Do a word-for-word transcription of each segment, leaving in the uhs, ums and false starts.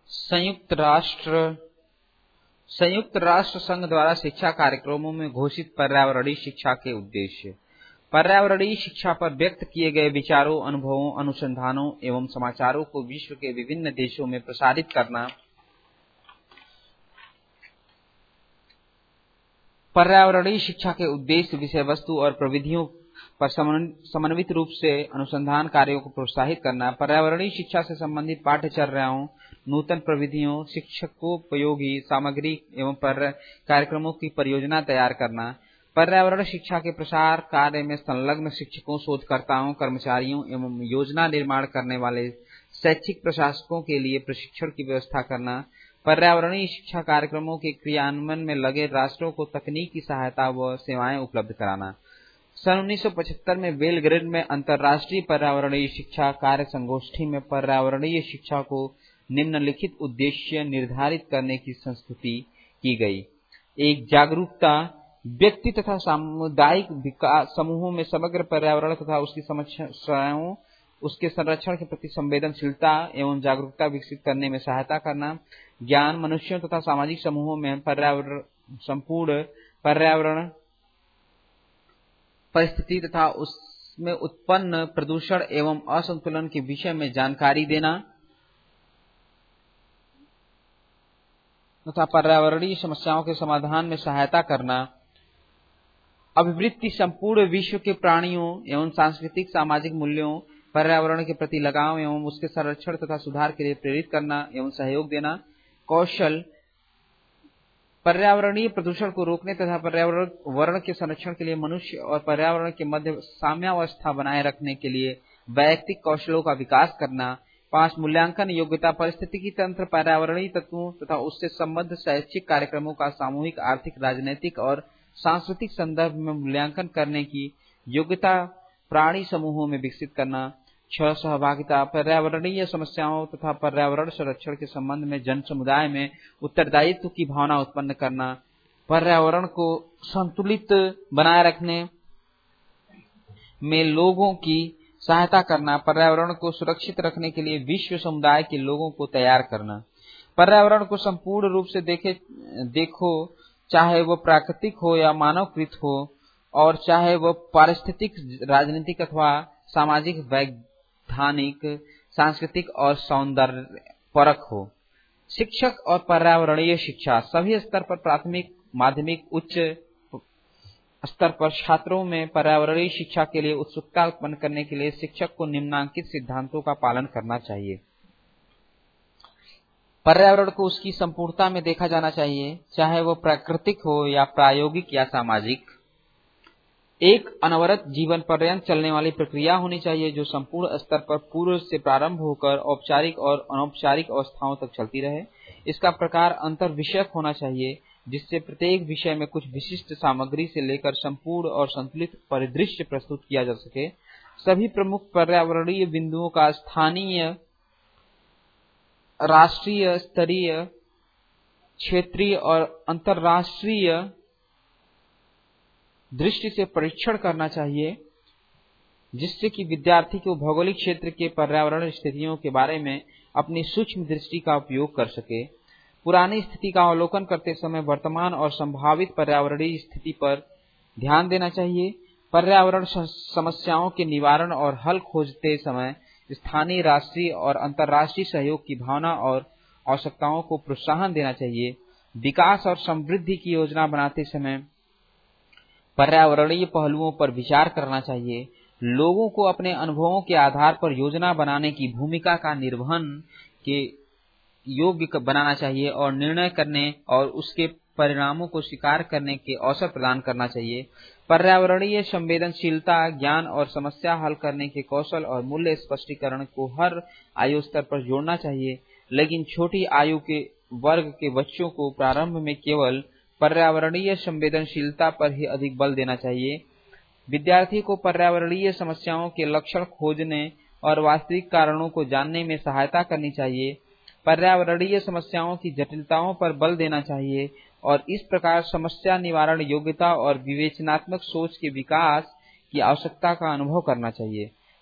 संयुक्त राष्ट्र संयुक्त राष्ट्र संघ द्वारा शिक्षा कार्यक्रमों में घोषित पर्यावरणीय शिक्षा के उद्देश्य। पर्यावरणीय शिक्षा पर व्यक्त किए गए विचारों, अनुभवों, अनुसंधानों एवं समाचारों को विश्व के विभिन्न देशों में प्रसारित करना। पर्यावरणीय शिक्षा के उद्देश्य विषय वस्तु और प्रविधियों पर समन्वित रूप से अनुसंधान कार्यों को प्रोत्साहित करना। पर्यावरणीय शिक्षा से संबंधित पाठ्यचर्याओं, नूतन प्रविधियों, शिक्षकोपयोगी सामग्री एवं कार्यक्रमों की परियोजना तैयार करना। पर्यावरण शिक्षा के प्रसार कार्य में संलग्न शिक्षकों, शोधकर्ताओं, कर्मचारियों एवं योजना निर्माण करने वाले शैक्षिक प्रशासकों के लिए प्रशिक्षण की व्यवस्था करना। पर्यावरणीय शिक्षा कार्यक्रमों के क्रियान्वयन में लगे राष्ट्रों को तकनीकी सहायता व सेवाएं उपलब्ध कराना। सन उन्नीस सौ पचहत्तर में बेलग्रेड में अंतर्राष्ट्रीय पर्यावरणीय शिक्षा कार्य संगोष्ठी में पर्यावरणीय शिक्षा को निम्नलिखित उद्देश्य निर्धारित करने की संस्तुति की गई। एक, जागरूकता, व्यक्ति तथा सामुदायिक विकास समूहों में समग्र पर्यावरण तथा उसकी समस्याओं, उसके संरक्षण के प्रति संवेदनशीलता एवं जागरूकता विकसित करने में सहायता करना। ज्ञान, मनुष्यों तथा सामाजिक समूहों में पर्यावरण संपूर्ण पर्यावरण परिस्थिति तथा उसमें उत्पन्न प्रदूषण एवं असंतुलन के विषय में जानकारी देना तथा पर्यावरणीय समस्याओं के समाधान में सहायता करना। अभिवृत्ति संपूर्ण विश्व के प्राणियों एवं सांस्कृतिक सामाजिक मूल्यों, पर्यावरण के प्रति लगाव एवं उसके संरक्षण तथा सुधार के लिए प्रेरित करना एवं सहयोग देना। कौशल, पर्यावरणीय प्रदूषण को रोकने तथा पर्यावरण के संरक्षण के लिए मनुष्य और पर्यावरण के मध्य साम्यावस्था बनाए रखने के लिए वैयक्तिक कौशलों का विकास करना। पांच, मूल्यांकन योग्यता, पारिस्थितिकी तंत्र, पर्यावरणीय तत्वों तथा उससे संबद्ध शैक्षिक कार्यक्रमों का सामूहिक, आर्थिक, राजनीतिक और सांस्कृतिक संदर्भ में मूल्यांकन करने की योग्यता प्राणी समूहों में विकसित करना। छह, सहभागिता, पर्यावरणीय समस्याओं तथा पर्यावरण संरक्षण के संबंध में जन समुदाय में उत्तरदायित्व की भावना उत्पन्न करना। पर्यावरण को संतुलित बनाए रखने में लोगों की सहायता करना। पर्यावरण को सुरक्षित रखने के लिए विश्व समुदाय के लोगों को तैयार करना। पर्यावरण को संपूर्ण रूप से देखे देखो चाहे वह प्राकृतिक हो या मानवकृत हो, और चाहे वह पारिस्थितिक, राजनीतिक अथवा सामाजिक, वैधानिक, सांस्कृतिक और सौंदर्य परक हो। शिक्षक और पर्यावरणीय शिक्षा, सभी स्तर पर प्राथमिक, माध्यमिक, उच्च स्तर पर छात्रों में पर्यावरणीय शिक्षा के लिए उत्सुकता उत्पन्न करने के लिए शिक्षक को निम्नांकित सिद्धांतों का पालन करना चाहिए। पर्यावरण को उसकी संपूर्णता में देखा जाना चाहिए, चाहे वह प्राकृतिक हो या प्रायोगिक या सामाजिक। एक अनवरत जीवन पर्यंत चलने वाली प्रक्रिया होनी चाहिए जो संपूर्ण स्तर पर पूर्व से प्रारंभ होकर औपचारिक और अनौपचारिक अवस्थाओं तक चलती रहे। इसका प्रकार अंतर विषयक होना चाहिए, जिससे प्रत्येक विषय में कुछ विशिष्ट सामग्री से लेकर संपूर्ण और संतुलित परिदृश्य प्रस्तुत किया जा सके। सभी प्रमुख पर्यावरणीय बिंदुओं का स्थानीय, राष्ट्रीय, स्तरीय, क्षेत्रीय और अंतर्राष्ट्रीय दृष्टि से परीक्षण करना चाहिए, जिससे कि विद्यार्थी को भौगोलिक क्षेत्र के पर्यावरण स्थितियों के बारे में अपनी सूक्ष्म दृष्टि का उपयोग कर सके। पुरानी स्थिति का अवलोकन करते समय वर्तमान और संभावित पर्यावरणीय स्थिति पर ध्यान देना चाहिए। पर्यावरण समस्याओं के निवारण और हल खोजते समय स्थानीय, राष्ट्रीय और अंतर्राष्ट्रीय सहयोग की भावना और आवश्यकताओं को प्रोत्साहन देना चाहिए। विकास और समृद्धि की योजना बनाते समय पर्यावरणीय पहलुओं पर विचार करना चाहिए। लोगों को अपने अनुभवों के आधार पर योजना बनाने की भूमिका का निर्वहन के योग्य बनाना चाहिए और निर्णय करने और उसके परिणामों को स्वीकार करने के अवसर प्रदान करना चाहिए। पर्यावरणीय संवेदनशीलता, ज्ञान और समस्या हल करने के कौशल और मूल्य स्पष्टीकरण को हर आयु स्तर पर जोड़ना चाहिए, लेकिन छोटी आयु के वर्ग के बच्चों को प्रारंभ में केवल पर्यावरणीय संवेदनशीलता पर ही अधिक बल देना चाहिए। विद्यार्थी को पर्यावरणीय समस्याओं के लक्षण खोजने और वास्तविक कारणों को जानने में सहायता करनी चाहिए। पर्यावरणीय समस्याओं की जटिलताओं पर बल देना चाहिए और इस प्रकार समस्या निवारण योग्यता और विवेचनात्मक सोच के विकास की आवश्यकता का अनुभव करना चाहिए।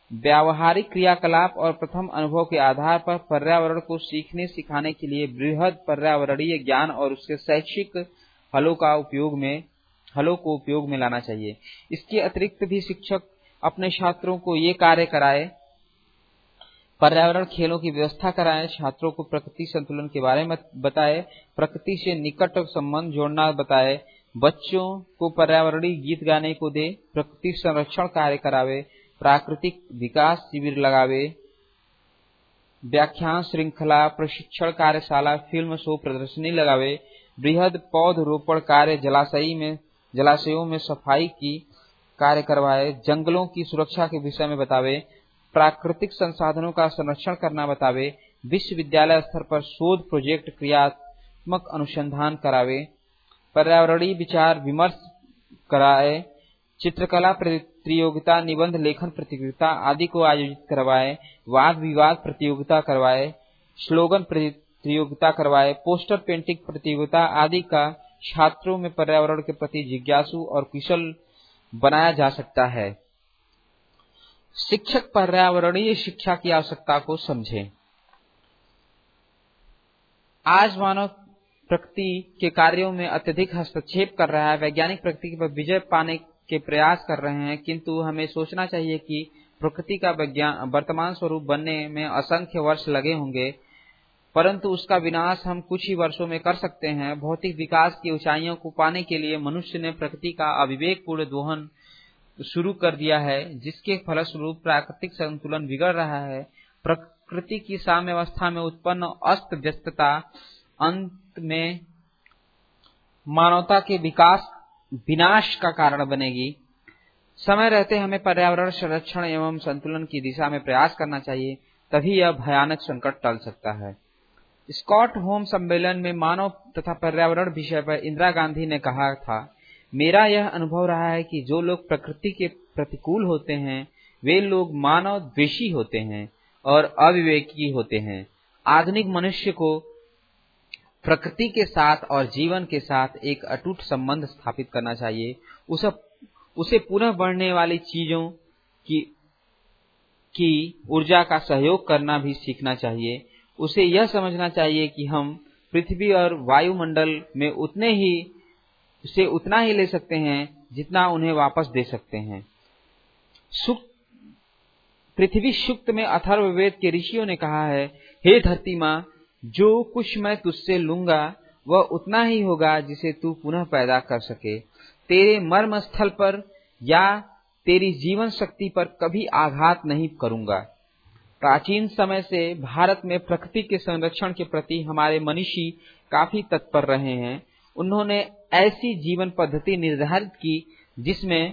व्यावहारिक क्रियाकलाप और प्रथम अनुभव के आधार पर पर्यावरण को सीखने सिखाने के लिए बृहद पर्यावरणीय ज्ञान और उसके शैक्षिक हलों का उपयोग में हलों को उपयोग में लाना चाहिए। इसके अतिरिक्त भी शिक्षक अपने छात्रों को ये कार्य कराए, पर्यावरण खेलों की व्यवस्था कराएं, छात्रों को प्रकृति संतुलन के बारे में बताए, प्रकृति से निकट संबंध जोड़ना बताए, बच्चों को पर्यावरणीय गीत गाने को दे, प्रकृति संरक्षण कार्य करावे, प्राकृतिक विकास शिविर लगावे, व्याख्यान श्रृंखला, प्रशिक्षण कार्यशाला, फिल्म शो, प्रदर्शनी लगावे, बृहद पौधरोपण कार्य, जलाशय में जलाशयों में सफाई की कार्य करवाए, जंगलों की सुरक्षा के विषय में बतावे, प्राकृतिक संसाधनों का संरक्षण करना बतावे, विश्वविद्यालय स्तर पर शोध प्रोजेक्ट क्रियात्मक अनुसंधान करावे, पर्यावरणीय विचार विमर्श कराए, चित्रकला प्रतियोगिता, निबंध लेखन प्रतियोगिता आदि को आयोजित करवाए, वाद विवाद प्रतियोगिता करवाए, स्लोगन प्रतियोगिता करवाए, पोस्टर पेंटिंग प्रतियोगिता आदि का छात्रों में पर्यावरण के प्रति जिज्ञासु और कुशल बनाया जा सकता है। शिक्षक पर्यावरणीय शिक्षा की आवश्यकता को समझें। आज मानव प्रकृति के कार्यों में अत्यधिक हस्तक्षेप कर रहा है। वैज्ञानिक प्रकृति पर विजय पाने के प्रयास कर रहे हैं, किंतु हमें सोचना चाहिए कि प्रकृति का विज्ञान वर्तमान स्वरूप बनने में असंख्य वर्ष लगे होंगे, परंतु उसका विनाश हम कुछ ही वर्षों में कर सकते हैं। भौतिक विकास की ऊंचाइयों को पाने के लिए मनुष्य ने प्रकृति का अविवेकपूर्ण दोहन शुरू कर दिया है, जिसके फलस्वरूप प्राकृतिक संतुलन बिगड़ रहा है। प्रकृति की साम्यावस्था में उत्पन्न अस्त व्यस्तता अंत में मानवता के विकास विनाश का कारण बनेगी। समय रहते हमें पर्यावरण संरक्षण एवं संतुलन की दिशा में प्रयास करना चाहिए, तभी यह भयानक संकट टल सकता है। स्टॉकहोम सम्मेलन में मानव तथा पर्यावरण विषय पर इंदिरा गांधी ने कहा था, मेरा यह अनुभव रहा है कि जो लोग प्रकृति के प्रतिकूल होते हैं वे लोग मानव द्वेषी होते हैं और अविवेकी होते हैं। आधुनिक मनुष्य को प्रकृति के साथ और जीवन के साथ एक अटूट संबंध स्थापित करना चाहिए। उसे उसे पुनः बढ़ने वाली चीजों की की ऊर्जा का सहयोग करना भी सीखना चाहिए। उसे यह समझना चाहिए कि हम पृथ्वी और वायुमंडल में उतने ही उसे उतना ही ले सकते हैं जितना उन्हें वापस दे सकते हैं। सुक्त पृथ्वी सूक्त में अथर्ववेद के ऋषियों ने कहा है, हे धरती माँ, जो कुछ मैं तुझसे लूंगा वह उतना ही होगा जिसे तू पुनः पैदा कर सके। तेरे मर्म स्थल पर या तेरी जीवन शक्ति पर कभी आघात नहीं करूंगा। प्राचीन समय से भारत में प्रकृति के संरक्षण के प्रति हमारे मनीषी काफी तत्पर रहे हैं। उन्होंने ऐसी जीवन पद्धति निर्धारित की जिसमें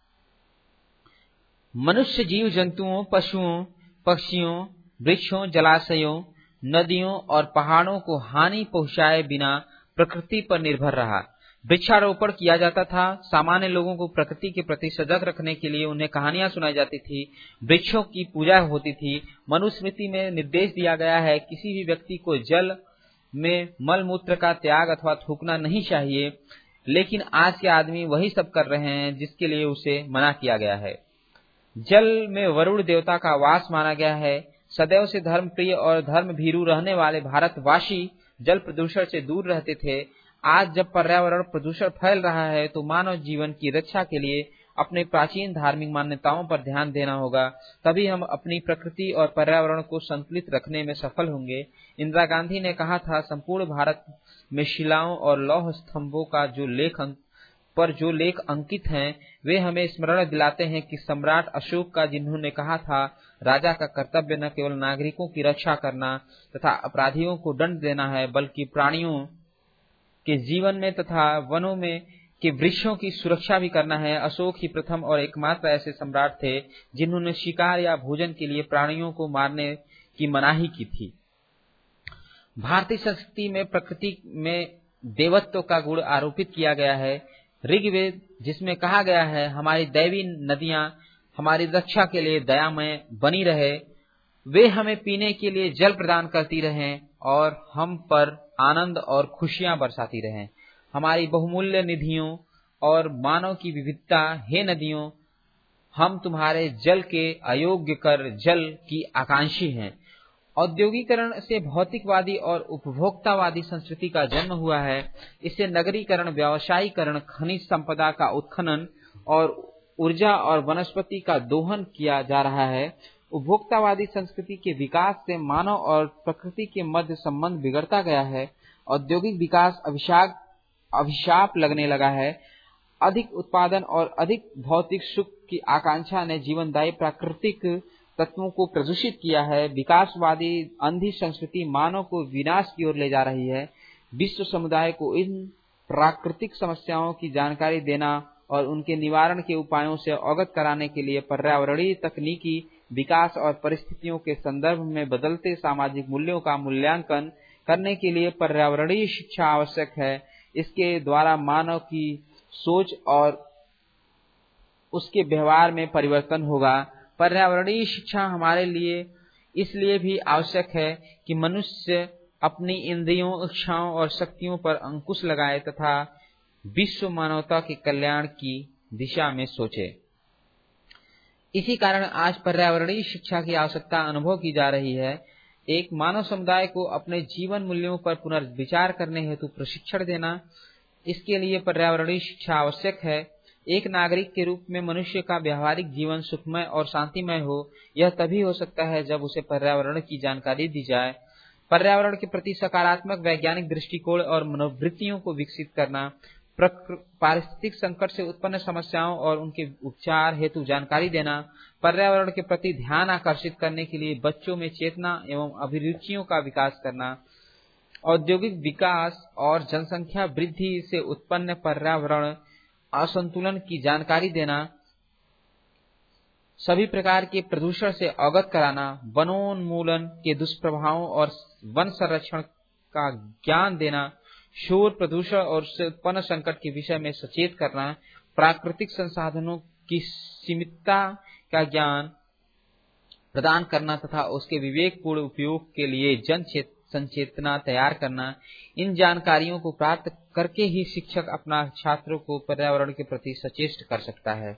मनुष्य जीव जंतुओं, पशुओं, पक्षियों, वृक्षों, जलाशयों, नदियों और पहाड़ों को हानि पहुंचाए बिना प्रकृति पर निर्भर रहा। वृक्षारोपण किया जाता था। सामान्य लोगों को प्रकृति के प्रति सजग रखने के लिए उन्हें कहानियां सुनाई जाती थी। वृक्षों की पूजा होती थी। मनुस्मृति में निर्देश दिया गया है, किसी भी व्यक्ति को जल में मल मूत्र का त्याग अथवा थूकना नहीं चाहिए, लेकिन आज के आदमी वही सब कर रहे हैं जिसके लिए उसे मना किया गया है। जल में वरुण देवता का वास माना गया है। सदैव से धर्म प्रिय और धर्म भीरू रहने वाले भारतवासी जल प्रदूषण से दूर रहते थे। आज जब पर्यावरण प्रदूषण फैल रहा है तो मानव जीवन की रक्षा के लिए अपने प्राचीन धार्मिक मान्यताओं पर ध्यान देना होगा, तभी हम अपनी प्रकृति और पर्यावरण को संतुलित रखने में सफल होंगे। इंदिरा गांधी ने कहा था, संपूर्ण भारत में शिलाओं और लौह स्तंभों का जो लेख पर जो लेख अंकित हैं वे हमें स्मरण दिलाते हैं कि सम्राट अशोक का, जिन्होंने कहा था, राजा का कर्तव्य न केवल नागरिकों की रक्षा करना तथा अपराधियों को दंड देना है, बल्कि प्राणियों के जीवन में तथा वनों में के वृक्षों की सुरक्षा भी करना है। अशोक ही प्रथम और एकमात्र ऐसे सम्राट थे जिन्होंने शिकार या भोजन के लिए प्राणियों को मारने की मनाही की थी। भारतीय संस्कृति में प्रकृति में देवत्व का गुण आरोपित किया गया है। ऋग्वेद जिसमें कहा गया है, हमारी दैवी नदियां हमारी रक्षा के लिए दयामय बनी रहे, वे हमें पीने के लिए जल प्रदान करती रहें और हम पर आनंद और खुशियां बरसाती रहें। हमारी बहुमूल्य निधियों और मानव की विविधता, हे नदियों, हम तुम्हारे जल के अयोग्य कर जल की आकांक्षी हैं। औद्योगिकरण से भौतिकवादी और उपभोक्तावादी संस्कृति का जन्म हुआ है। इससे नगरीकरण, व्यावसायीकरण, खनिज संपदा का उत्खनन और ऊर्जा और वनस्पति का दोहन किया जा रहा है। उपभोक्तावादी संस्कृति के विकास से मानव और प्रकृति के मध्य संबंध बिगड़ता गया है। औद्योगिक विकास अभिशाप अभिशाप लगने लगा है। अधिक उत्पादन और अधिक भौतिक सुख की आकांक्षा ने जीवनदायी प्राकृतिक तत्वों को प्रदूषित किया है। विकासवादी अंधी संस्कृति मानव को विनाश की ओर ले जा रही है। विश्व समुदाय को इन प्राकृतिक समस्याओं की जानकारी देना और उनके निवारण के उपायों से अवगत कराने के लिए पर्यावरणीय तकनीकी विकास और परिस्थितियों के संदर्भ में बदलते सामाजिक मूल्यों का मूल्यांकन करने के लिए पर्यावरणीय शिक्षा आवश्यक है। इसके द्वारा मानव की सोच और उसके व्यवहार में परिवर्तन होगा। पर्यावरणीय शिक्षा हमारे लिए इसलिए भी आवश्यक है कि मनुष्य अपनी इंद्रियों, इच्छाओं और शक्तियों पर अंकुश लगाए तथा विश्व मानवता के कल्याण की दिशा में सोचे। इसी कारण आज पर्यावरणीय शिक्षा की आवश्यकता अनुभव की जा रही है। एक मानव समुदाय को अपने जीवन मूल्यों पर पुनर्विचार करने हेतु प्रशिक्षण देना, इसके लिए पर्यावरणीय शिक्षा आवश्यक है। एक नागरिक के रूप में मनुष्य का व्यवहारिक जीवन सुखमय और शांतिमय हो, यह तभी हो सकता है जब उसे पर्यावरण की जानकारी दी जाए। पर्यावरण के प्रति सकारात्मक वैज्ञानिक दृष्टिकोण और मनोवृत्तियों को विकसित करना, पारिस्थितिक संकट से उत्पन्न समस्याओं और उनके उपचार हेतु जानकारी देना, पर्यावरण के प्रति ध्यान आकर्षित करने के लिए बच्चों में चेतना एवं अभिरुचियों का विकास करना, औद्योगिक विकास और जनसंख्या वृद्धि से उत्पन्न पर्यावरण असंतुलन की जानकारी देना, सभी प्रकार के प्रदूषण से अवगत कराना, वनोन्मूलन के दुष्प्रभावों और वन संरक्षण का ज्ञान देना, शोर प्रदूषण और उससे उत्पन्न संकट के विषय में सचेत करना, प्राकृतिक संसाधनों की सीमितता का ज्ञान प्रदान करना तथा उसके विवेकपूर्ण उपयोग के लिए जन संचेतना तैयार करना। इन जानकारियों को प्राप्त करके ही शिक्षक अपना छात्रों को पर्यावरण के प्रति सचेत कर सकता है।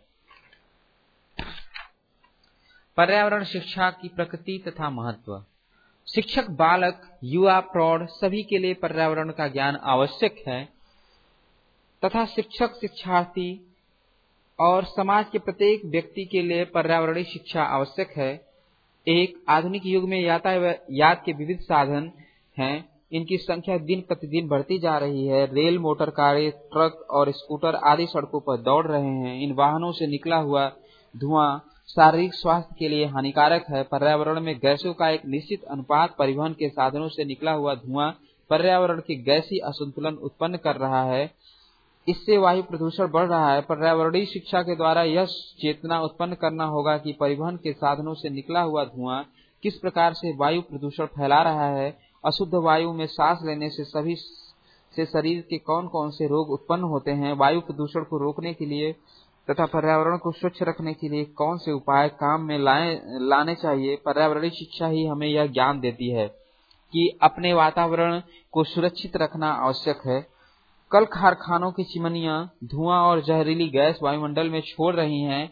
पर्यावरण शिक्षा की प्रकृति तथा महत्व। शिक्षक, बालक, युवा, प्रौढ़ सभी के लिए पर्यावरण का ज्ञान आवश्यक है तथा शिक्षक, शिक्षार्थी और समाज के प्रत्येक व्यक्ति के लिए पर्यावरणीय शिक्षा आवश्यक है। एक, आधुनिक युग में यातायात के विविध साधन हैं। इनकी संख्या दिन प्रतिदिन बढ़ती जा रही है। रेल, मोटर कारें, ट्रक और स्कूटर आदि सड़कों पर दौड़ रहे हैं। इन वाहनों से निकला हुआ धुआं शारीरिक स्वास्थ्य के लिए हानिकारक है। पर्यावरण में गैसों का एक निश्चित अनुपात परिवहन के साधनों से निकला हुआ धुआं पर्यावरण के गैसीय असंतुलन उत्पन्न कर रहा है। इससे वायु प्रदूषण बढ़ रहा है। पर्यावरणीय शिक्षा के द्वारा यह चेतना उत्पन्न करना होगा कि परिवहन के साधनों से निकला हुआ धुआं किस प्रकार से वायु प्रदूषण फैला रहा है। अशुद्ध वायु में सांस लेने से सभी से शरीर के कौन कौन से रोग उत्पन्न होते हैं। वायु प्रदूषण को रोकने के लिए तथा पर्यावरण को स्वच्छ रखने के लिए कौन से उपाय काम में लाए लाने चाहिए। पर्यावरणीय शिक्षा ही हमें यह ज्ञान देती है कि अपने वातावरण को सुरक्षित रखना आवश्यक है। कल कारखानों की चिमनियां धुआं और जहरीली गैस वायुमंडल में छोड़ रही हैं।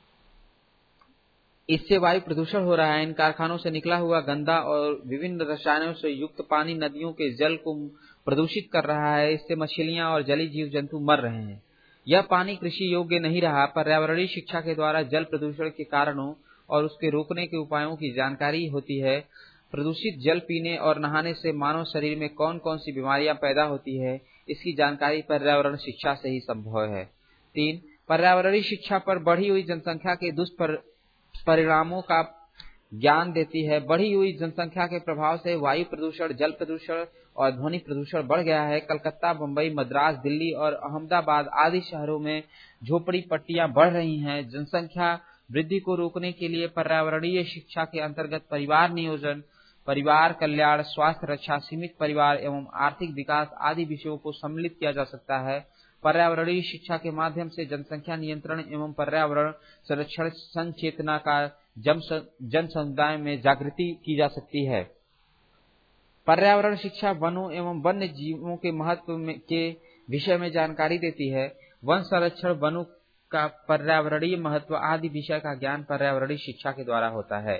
इससे वायु प्रदूषण हो रहा है। इन कारखानों से निकला हुआ गंदा और विभिन्न रसायनों से युक्त पानी नदियों के जल को प्रदूषित कर रहा है। इससे मछलियां और जलीय जीव जंतु मर रहे हैं। यह पानी कृषि योग्य नहीं रहा। पर्यावरणीय शिक्षा के द्वारा जल प्रदूषण के कारणों और उसके रोकने के उपायों की जानकारी होती है। प्रदूषित जल पीने और नहाने से मानव शरीर में कौन कौन सी बीमारियां पैदा होती है, इसकी जानकारी पर्यावरण शिक्षा से ही संभव है। तीन, पर्यावरणीय शिक्षा पर बढ़ी हुई जनसंख्या के दुष्परिणामों का ज्ञान देती है। बढ़ी हुई जनसंख्या के प्रभाव से वायु प्रदूषण, जल प्रदूषण और ध्वनि प्रदूषण बढ़ गया है। कलकत्ता, बंबई, मद्रास, दिल्ली और अहमदाबाद आदि शहरों में झोपड़ी पट्टियां बढ़ रही हैं। जनसंख्या वृद्धि को रोकने के लिए पर्यावरणीय शिक्षा के अंतर्गत परिवार नियोजन, परिवार कल्याण, स्वास्थ्य रक्षा, सीमित परिवार एवं आर्थिक विकास आदि विषयों को सम्मिलित किया जा सकता है। पर्यावरणीय शिक्षा के माध्यम से जनसंख्या नियंत्रण एवं पर्यावरण संरक्षण संचेतना का जन समुदाय में जागृति की जा सकती है। पर्यावरण शिक्षा वनों एवं वन्य जीवों के महत्व के विषय में जानकारी देती है। वन संरक्षण वनों का पर्यावरणीय महत्व आदि विषय का ज्ञान पर्यावरणीय शिक्षा के द्वारा होता है।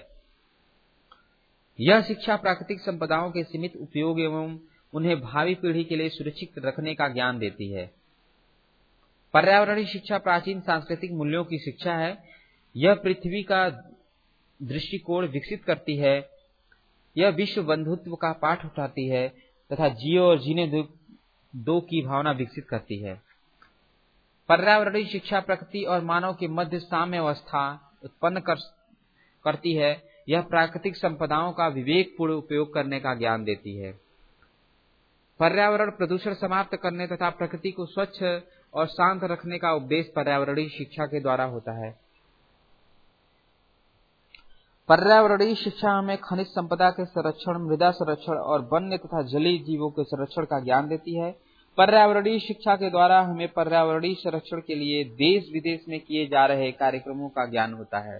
यह शिक्षा प्राकृतिक संपदाओं के सीमित उपयोग एवं उन्हें भावी पीढ़ी के लिए सुरक्षित रखने का ज्ञान देती है। पर्यावरणीय शिक्षा प्राचीन सांस्कृतिक मूल्यों की शिक्षा है। यह पृथ्वी का दृष्टिकोण विकसित करती है। यह विश्व बंधुत्व का पाठ उठाती है तथा जियो और जीने दो, दो की भावना विकसित करती है। पर्यावरणीय शिक्षा प्रकृति और मानव के मध्य साम्य अवस्था उत्पन्न कर, करती है। यह प्राकृतिक संपदाओं का विवेकपूर्ण उपयोग करने का ज्ञान देती है। पर्यावरण प्रदूषण समाप्त करने तथा प्रकृति को स्वच्छ और शांत रखने का उपदेश पर्यावरणीय शिक्षा के द्वारा होता है। पर्यावरणीय शिक्षा हमें खनिज संपदा के संरक्षण, मृदा संरक्षण और वन्य तथा जलीय जीवों के संरक्षण का ज्ञान देती है। पर्यावरणीय शिक्षा के द्वारा हमें पर्यावरणीय संरक्षण के लिए देश विदेश में किए जा रहे कार्यक्रमों का ज्ञान होता है।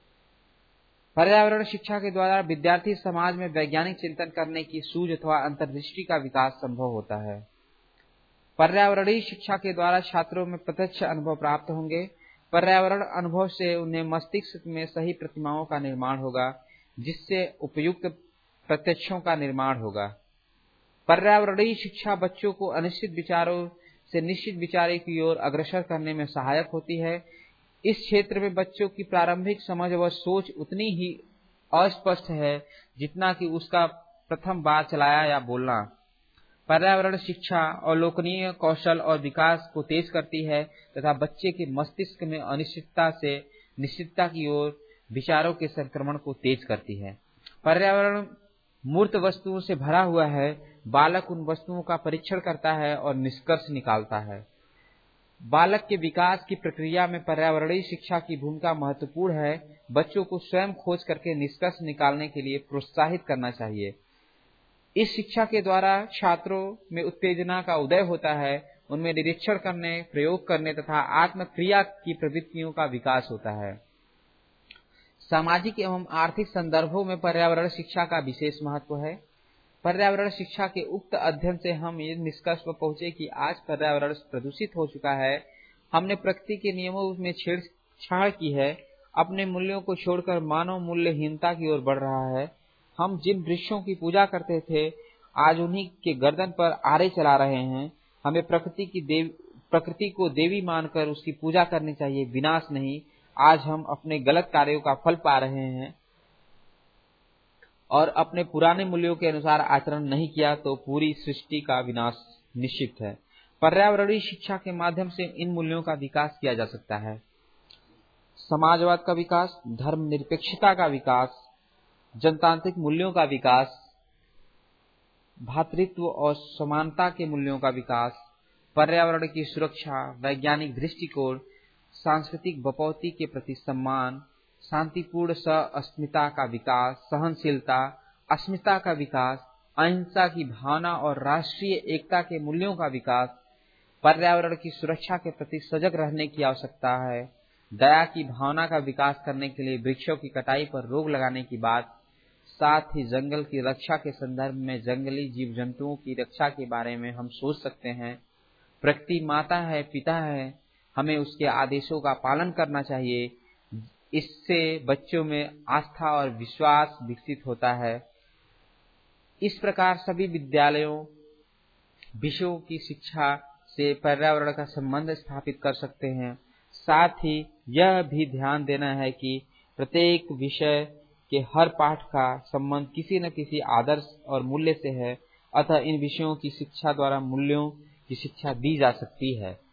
पर्यावरण शिक्षा के द्वारा विद्यार्थी समाज में वैज्ञानिक चिंतन करने की सूझ अथवा अंतर्दृष्टि का विकास संभव होता है। पर्यावरणीय शिक्षा के द्वारा छात्रों में प्रत्यक्ष अनुभव प्राप्त होंगे। पर्यावरण अनुभव से उन्हें मस्तिष्क में सही प्रतिमाओं का निर्माण होगा, जिससे उपयुक्त प्रत्यक्षों का निर्माण होगा। पर्यावरणीय शिक्षा बच्चों को अनिश्चित विचारों से निश्चित विचारों की ओर अग्रसर करने में सहायक होती है। इस क्षेत्र में बच्चों की प्रारंभिक समझ व सोच उतनी ही अस्पष्ट है जितना कि उसका प्रथम बार चलाया या बोलना। पर्यावरण शिक्षा अवलोकनीय कौशल और विकास को तेज करती है तथा बच्चे के मस्तिष्क में अनिश्चितता से निश्चितता की ओर विचारों के संक्रमण को तेज करती है। पर्यावरण मूर्त वस्तुओं से भरा हुआ है। बालक उन वस्तुओं का परीक्षण करता है और निष्कर्ष निकालता है। बालक के विकास की प्रक्रिया में पर्यावरणीय शिक्षा की भूमिका महत्वपूर्ण है। बच्चों को स्वयं खोज करके निष्कर्ष निकालने के लिए प्रोत्साहित करना चाहिए। इस शिक्षा के द्वारा छात्रों में उत्तेजना का उदय होता है। उनमें निरीक्षण करने, प्रयोग करने तथा आत्मक्रिया की प्रवृत्तियों का विकास होता है। सामाजिक एवं आर्थिक संदर्भों में पर्यावरण शिक्षा का विशेष महत्व है। पर्यावरण शिक्षा के उक्त अध्ययन से हम ये निष्कर्ष पर पहुंचे कि आज पर्यावरण प्रदूषित हो चुका है। हमने प्रकृति के नियमों में छेड़छाड़ की है। अपने मूल्यों को छोड़कर मानव मूल्यहीनता की ओर बढ़ रहा है। हम जिन वृक्षों की पूजा करते थे, आज उन्हीं के गर्दन पर आरे चला रहे हैं। हमें प्रकृति की देव प्रकृति को देवी मानकर उसकी पूजा करनी चाहिए, विनाश नहीं। आज हम अपने गलत कार्यों का फल पा रहे हैं और अपने पुराने मूल्यों के अनुसार आचरण नहीं किया तो पूरी सृष्टि का विनाश निश्चित है। पर्यावरणीय शिक्षा के माध्यम से इन मूल्यों का विकास किया जा सकता है। समाजवाद का विकास, धर्मनिरपेक्षता का विकास, जनतांत्रिक मूल्यों का विकास, भातृत्व और समानता के मूल्यों का विकास, पर्यावरण की सुरक्षा, वैज्ञानिक दृष्टिकोण, सांस्कृतिक बपौती के प्रति सम्मान, शांतिपूर्ण सह-अस्मिता का विकास, सहनशीलता, अस्मिता का विकास, अहिंसा की भावना और राष्ट्रीय एकता के मूल्यों का विकास, पर्यावरण की सुरक्षा के प्रति सजग रहने की आवश्यकता है, दया की भावना का विकास करने के लिए वृक्षों की कटाई पर रोक लगाने की बात, साथ ही जंगल की रक्षा के संदर्भ में जंगली जीव जंतुओं की रक्षा के बारे में हम सोच सकते हैं। प्रकृति माता है, पिता है, हमें उसके आदेशों का पालन करना चाहिए। इससे बच्चों में आस्था और विश्वास विकसित होता है। इस प्रकार सभी विद्यालयों विषयों की शिक्षा से पर्यावरण का संबंध स्थापित कर सकते हैं। साथ ही यह भी ध्यान देना है कि प्रत्येक विषय के हर पाठ का संबंध किसी न किसी आदर्श और मूल्य से है। अतः इन विषयों की शिक्षा द्वारा मूल्यों की शिक्षा दी जा सकती है।